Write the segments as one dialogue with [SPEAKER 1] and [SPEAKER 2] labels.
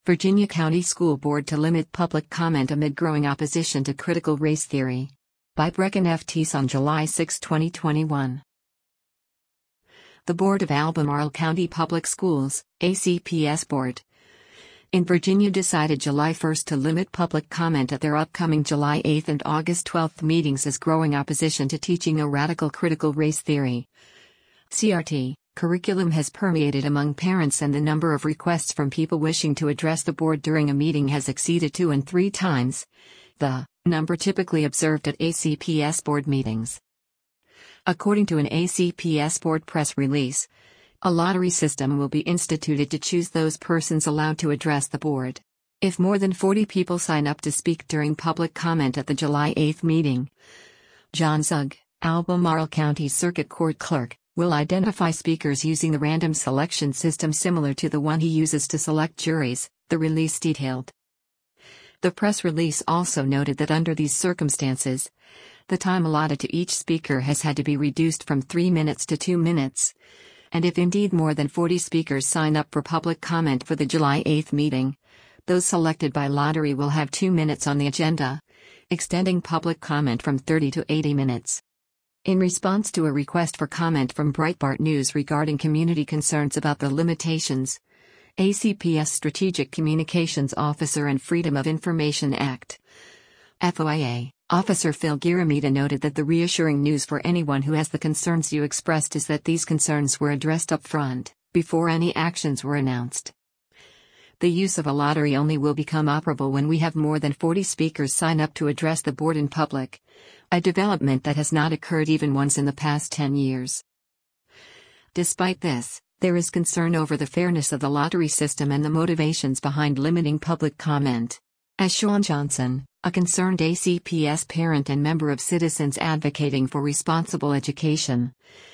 [SPEAKER 1] Virginia County School Board to limit public comment amid growing opposition to critical race theory. By Brecken F. Teese on July 6, 2021. The Board of Albemarle County Public Schools, ACPS Board, in Virginia decided July 1 to limit public comment at their upcoming July 8 and August 12 meetings as growing opposition to teaching a radical critical race theory (CRT) curriculum has permeated among parents, and the number of requests from people wishing to address the board during a meeting has exceeded 2 and 3 times the number typically observed at ACPS board meetings. According to an ACPS board press release, a lottery system will be instituted to choose those persons allowed to address the board. If more than 40 people sign up to speak during public comment at the July 8 meeting, John Zug, Albemarle County Circuit Court Clerk, will identify speakers using the random selection system similar to the one he uses to select juries, the release detailed. The press release also noted that under these circumstances, the time allotted to each speaker has had to be reduced from 3 minutes to 2 minutes. And if indeed more than 40 speakers sign up for public comment for the July 8 meeting, those selected by lottery will have 2 minutes on the agenda, extending public comment from 30 to 80 minutes. In response to a request for comment from Breitbart News regarding community concerns about the limitations, ACPS Strategic Communications Officer and Freedom of Information Act (FOIA) Officer Phil Giramita noted that the reassuring news for anyone who has the concerns you expressed is that these concerns were addressed up front, before any actions were announced. The use of a lottery only will become operable when we have more than 40 speakers sign up to address the board in public, a development that has not occurred even once in the past 10 years. Despite this, there is concern over the fairness of the lottery system and the motivations behind limiting public comment. As Sean Johnson, a concerned ACPS parent and member of Citizens Advocating for Responsible Education,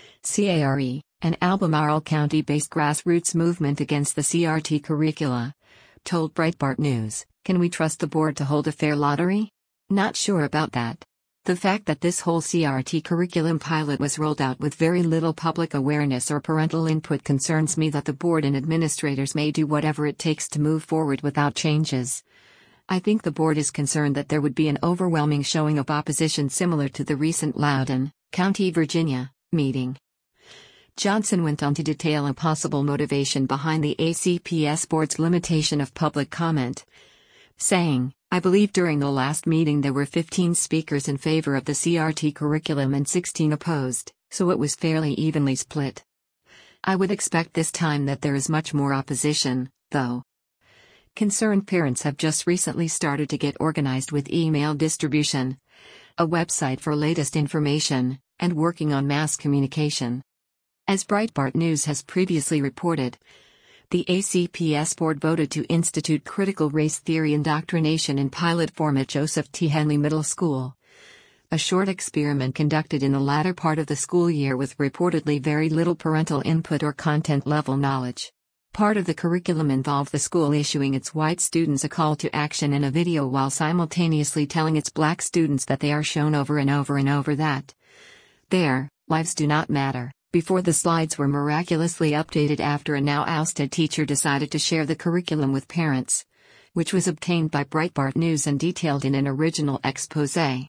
[SPEAKER 1] CARE, an Albemarle County-based grassroots movement against the CRT curricula, told Breitbart News, "Can we trust the board to hold a fair lottery? Not sure about that. The fact that this whole CRT curriculum pilot was rolled out with very little public awareness or parental input concerns me that the board and administrators may do whatever it takes to move forward without changes. I think the board is concerned that there would be an overwhelming showing of opposition similar to the recent Loudoun County, Virginia, meeting." Johnson went on to detail a possible motivation behind the ACPS board's limitation of public comment, saying, "I believe during the last meeting there were 15 speakers in favor of the CRT curriculum and 16 opposed, so it was fairly evenly split. I would expect this time that there is much more opposition, though." Concerned parents have just recently started to get organized with email distribution, a website for latest information, and working on mass communication. As Breitbart News has previously reported, the ACPS board voted to institute critical race theory indoctrination in pilot form at Joseph T. Henley Middle School, a short experiment conducted in the latter part of the school year with reportedly very little parental input or content-level knowledge. Part of the curriculum involved the school issuing its white students a call to action in a video while simultaneously telling its black students that they are shown over and over and over that their lives do not matter, before the slides were miraculously updated after a now ousted teacher decided to share the curriculum with parents, which was obtained by Breitbart News and detailed in an original exposé.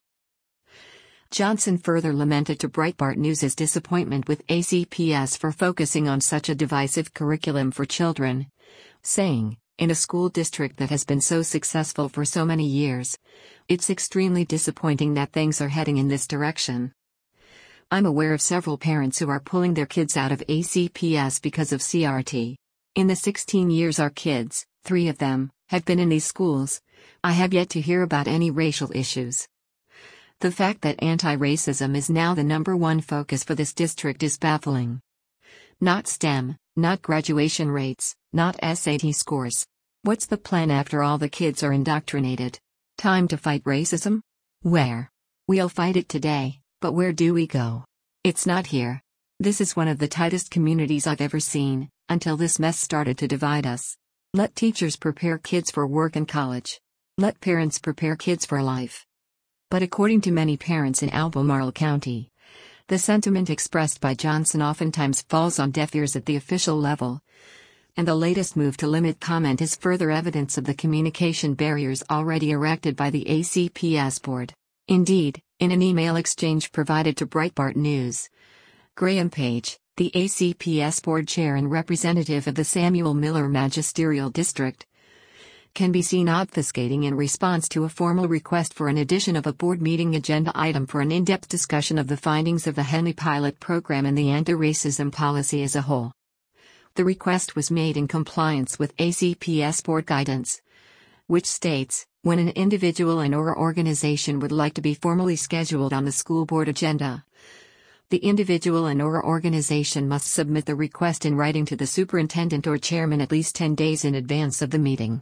[SPEAKER 1] Johnson further lamented to Breitbart News' disappointment with ACPS for focusing on such a divisive curriculum for children, saying, "In a school district that has been so successful for so many years, it's extremely disappointing that things are heading in this direction. I'm aware of several parents who are pulling their kids out of ACPS because of CRT. In the 16 years our kids, 3 of them, have been in these schools, I have yet to hear about any racial issues. The fact that anti-racism is now the #1 focus for this district is baffling. Not STEM, not graduation rates, not SAT scores. What's the plan after all the kids are indoctrinated? Time to fight racism? Where? We'll fight it today, but where do we go? It's not here. This is one of the tightest communities I've ever seen, until this mess started to divide us. Let teachers prepare kids for work and college. Let parents prepare kids for life." But according to many parents in Albemarle County, the sentiment expressed by Johnson oftentimes falls on deaf ears at the official level, and the latest move to limit comment is further evidence of the communication barriers already erected by the ACPS board. Indeed, in an email exchange provided to Breitbart News, Graham Page, the ACPS board chair and representative of the Samuel Miller Magisterial District, can be seen obfuscating in response to a formal request for an addition of a board meeting agenda item for an in-depth discussion of the findings of the Henley pilot program and the anti-racism policy as a whole. The request was made in compliance with ACPS board guidance, which states, when an individual and/or organization would like to be formally scheduled on the school board agenda, the individual and/or organization must submit the request in writing to the superintendent or chairman at least 10 days in advance of the meeting.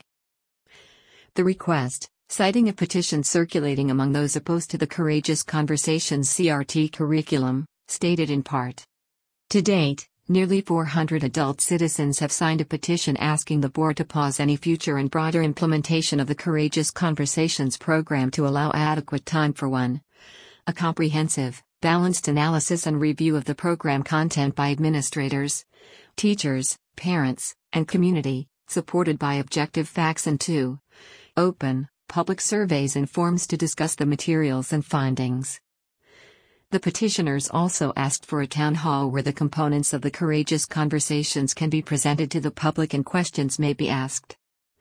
[SPEAKER 1] The request, citing a petition circulating among those opposed to the Courageous Conversations CRT curriculum, stated in part, to date, nearly 400 adult citizens have signed a petition asking the board to pause any future and broader implementation of the Courageous Conversations program to allow adequate time for a comprehensive, balanced analysis and review of the program content by administrators, teachers, parents, and community, supported by objective facts, and 2. Open, public surveys and forums to discuss the materials and findings. The petitioners also asked for a town hall where the components of the Courageous Conversations can be presented to the public and questions may be asked.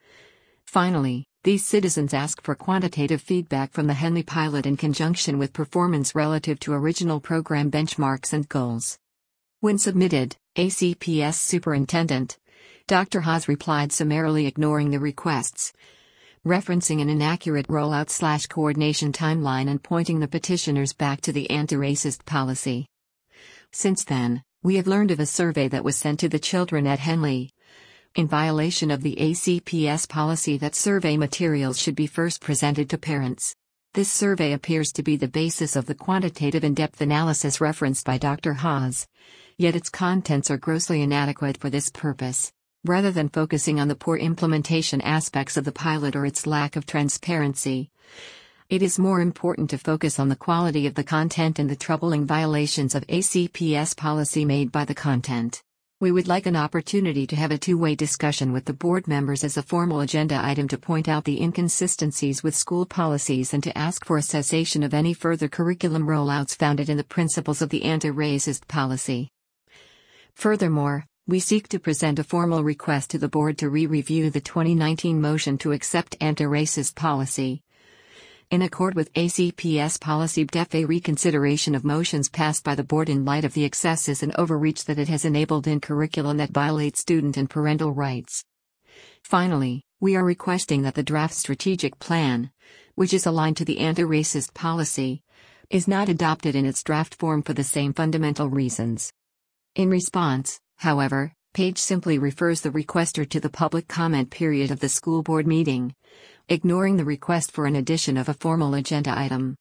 [SPEAKER 1] Finally, these citizens ask for quantitative feedback from the Henley pilot in conjunction with performance relative to original program benchmarks and goals. When submitted, ACPS Superintendent Dr. Haas replied summarily ignoring the requests, referencing an inaccurate rollout/coordination timeline and pointing the petitioners back to the anti-racist policy. Since then, we have learned of a survey that was sent to the children at Henley, in violation of the ACPS policy that survey materials should be first presented to parents. This survey appears to be the basis of the quantitative in-depth analysis referenced by Dr. Haas, yet its contents are grossly inadequate for this purpose. Rather than focusing on the poor implementation aspects of the pilot or its lack of transparency, it is more important to focus on the quality of the content and the troubling violations of ACPS policy made by the content. We would like an opportunity to have a two-way discussion with the board members as a formal agenda item to point out the inconsistencies with school policies and to ask for a cessation of any further curriculum rollouts founded in the principles of the anti-racist policy. Furthermore, we seek to present a formal request to the board to re-review the 2019 motion to accept anti-racist policy. In accord with ACPS policy, a reconsideration of motions passed by the board in light of the excesses and overreach that it has enabled in curriculum that violate student and parental rights. Finally, we are requesting that the draft strategic plan, which is aligned to the anti-racist policy, is not adopted in its draft form for the same fundamental reasons. In response, however, Page simply refers the requester to the public comment period of the school board meeting, ignoring the request for an addition of a formal agenda item.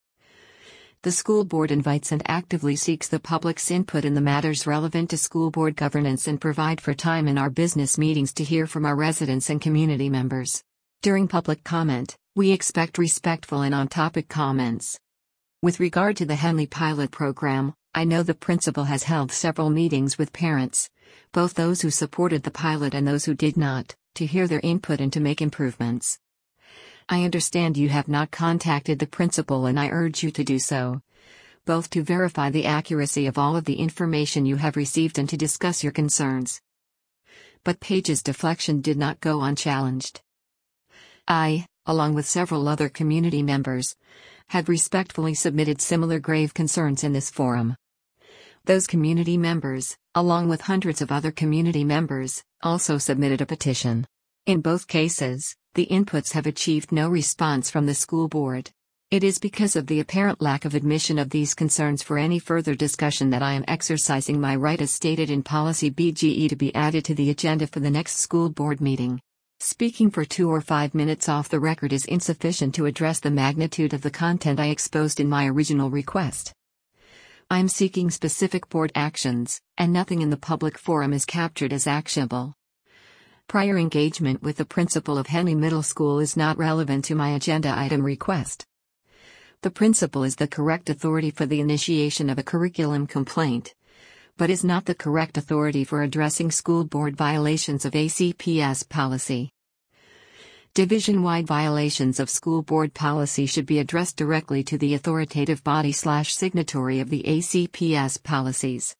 [SPEAKER 1] The school board invites and actively seeks the public's input in the matters relevant to school board governance and provide for time in our business meetings to hear from our residents and community members. During public comment, we expect respectful and on-topic comments. With regard to the Henley pilot program, I know the principal has held several meetings with parents, both those who supported the pilot and those who did not, to hear their input and to make improvements. I understand you have not contacted the principal, and I urge you to do so, both to verify the accuracy of all of the information you have received and to discuss your concerns. But Page's deflection did not go unchallenged. I, along with several other community members, have respectfully submitted similar grave concerns in this forum. Those community members, along with hundreds of other community members, also submitted a petition. In both cases, the inputs have achieved no response from the school board. It is because of the apparent lack of admission of these concerns for any further discussion that I am exercising my right as stated in Policy BGE to be added to the agenda for the next school board meeting. Speaking for 2 or 5 minutes off the record is insufficient to address the magnitude of the content I exposed in my original request. I am seeking specific board actions, and nothing in the public forum is captured as actionable. Prior engagement with the principal of Henley Middle School is not relevant to my agenda item request. The principal is the correct authority for the initiation of a curriculum complaint, but is not the correct authority for addressing school board violations of ACPS policy. Division-wide violations of school board policy should be addressed directly to the authoritative body/signatory of the ACPS policies.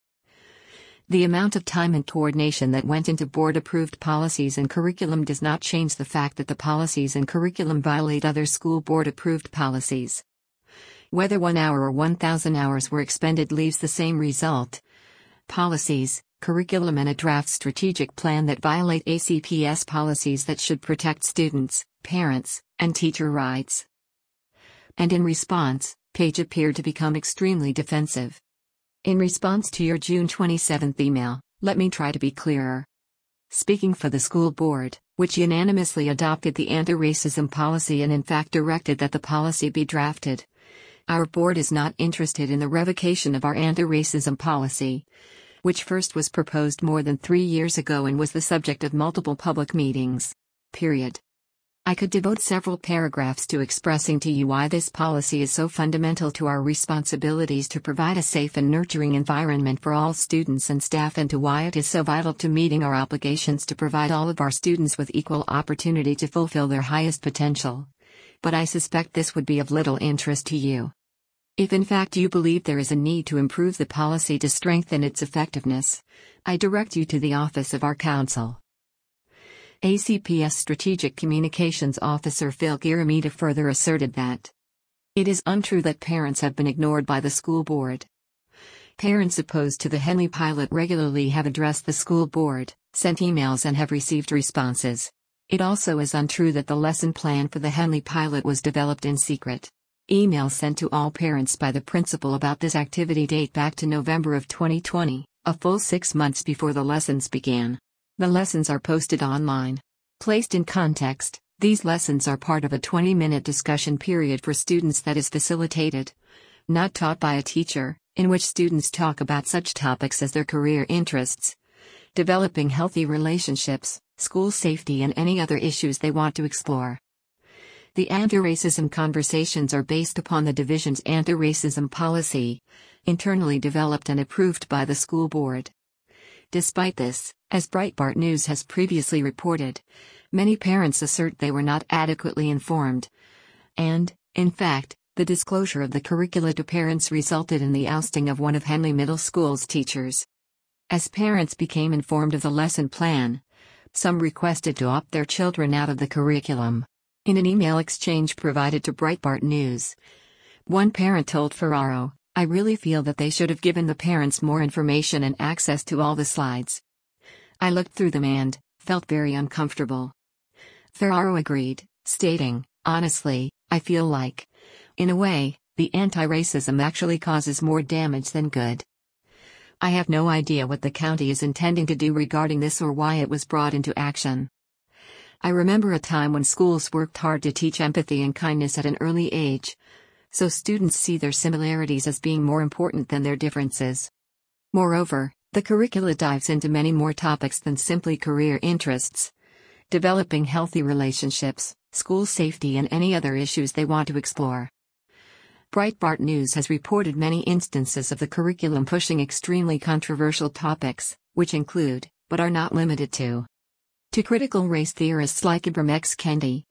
[SPEAKER 1] The amount of time and coordination that went into board-approved policies and curriculum does not change the fact that the policies and curriculum violate other school board-approved policies. Whether 1 hour or 1,000 hours were expended leaves the same result. Policies, curriculum and a draft strategic plan that violate ACPS policies that should protect students, parents, and teacher rights. And in response, Page appeared to become extremely defensive. In response to your June 27 email, let me try to be clearer. Speaking for the school board, which unanimously adopted the anti-racism policy and in fact directed that the policy be drafted, our board is not interested in the revocation of our anti-racism policy, which first was proposed more than 3 years ago and was the subject of multiple public meetings. Period. I could devote several paragraphs to expressing to you why this policy is so fundamental to our responsibilities to provide a safe and nurturing environment for all students and staff, and to why it is so vital to meeting our obligations to provide all of our students with equal opportunity to fulfill their highest potential. But I suspect this would be of little interest to you. If in fact you believe there is a need to improve the policy to strengthen its effectiveness, I direct you to the office of our counsel. ACPS Strategic Communications Officer Phil Giramita further asserted that it is untrue that parents have been ignored by the school board. Parents opposed to the Henley pilot regularly have addressed the school board, sent emails and have received responses. It also is untrue that the lesson plan for the Henley pilot was developed in secret. Emails sent to all parents by the principal about this activity date back to November of 2020, a full 6 months before the lessons began. The lessons are posted online. Placed in context, these lessons are part of a 20-minute discussion period for students that is facilitated, not taught by a teacher, in which students talk about such topics as their career interests, developing healthy relationships, school safety, and any other issues they want to explore. The anti-racism conversations are based upon the division's anti-racism policy, internally developed and approved by the school board. Despite this, as Breitbart News has previously reported, many parents assert they were not adequately informed. And, in fact, the disclosure of the curricula to parents resulted in the ousting of one of Henley Middle School's teachers. As parents became informed of the lesson plan, some requested to opt their children out of the curriculum. In an email exchange provided to Breitbart News, one parent told Ferraro, "I really feel that they should have given the parents more information and access to all the slides. I looked through them and felt very uncomfortable." Ferraro agreed, stating, "Honestly, I feel like, in a way, the anti-racism actually causes more damage than good. I have no idea what the county is intending to do regarding this or why it was brought into action. I remember a time when schools worked hard to teach empathy and kindness at an early age, so students see their similarities as being more important than their differences. Moreover, the curricula dives into many more topics than simply career interests, developing healthy relationships, school safety, and any other issues they want to explore." Breitbart News has reported many instances of the curriculum pushing extremely controversial topics, which include, but are not limited to critical race theorists like Ibram X. Kendi,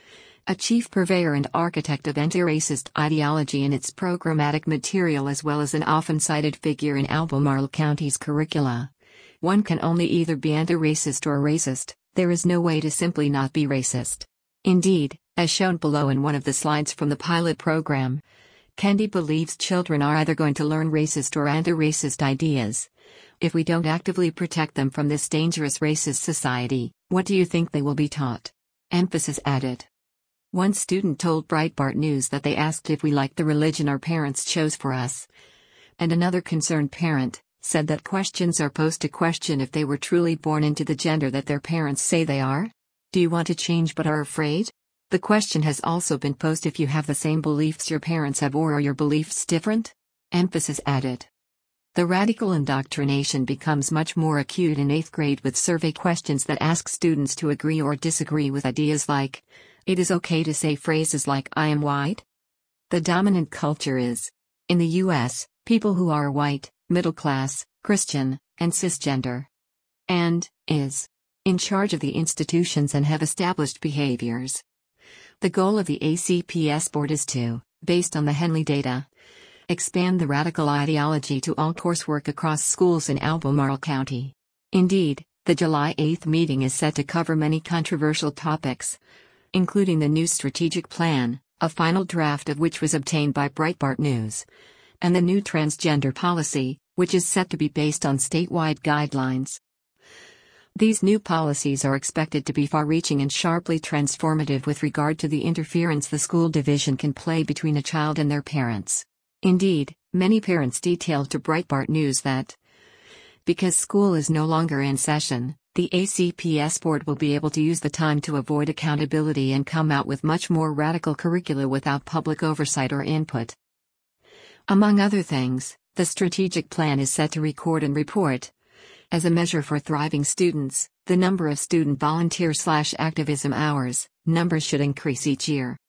[SPEAKER 1] a chief purveyor and architect of anti-racist ideology in its programmatic material as well as an often cited figure in Albemarle County's curricula. One can only either be anti-racist or racist, there is no way to simply not be racist. Indeed, as shown below in one of the slides from the pilot program, Kendi believes children are either going to learn racist or anti-racist ideas. If we don't actively protect them from this dangerous racist society, what do you think they will be taught? Emphasis added. One student told Breitbart News that they asked if we liked the religion our parents chose for us. And another concerned parent said that questions are posed to question if they were truly born into the gender that their parents say they are. Do you want to change but are afraid? The question has also been posed if you have the same beliefs your parents have or are your beliefs different? Emphasis added. The radical indoctrination becomes much more acute in 8th grade with survey questions that ask students to agree or disagree with ideas like, it is okay to say phrases like I am white? The dominant culture is, in the US, people who are white, middle class, Christian, and cisgender. And is in charge of the institutions and have established behaviors. The goal of the ACPS board is to, based on the Henley data, expand the radical ideology to all coursework across schools in Albemarle County. Indeed, the July 8 meeting is set to cover many controversial topics, including the new strategic plan, a final draft of which was obtained by Breitbart News, and the new transgender policy, which is set to be based on statewide guidelines. These new policies are expected to be far-reaching and sharply transformative with regard to the interference the school division can play between a child and their parents. Indeed, many parents detailed to Breitbart News that, because school is no longer in session, the ACPS board will be able to use the time to avoid accountability and come out with much more radical curricula without public oversight or input. Among other things, the strategic plan is set to record and report, as a measure for thriving students, the number of student volunteer/activism hours. Numbers should increase each year.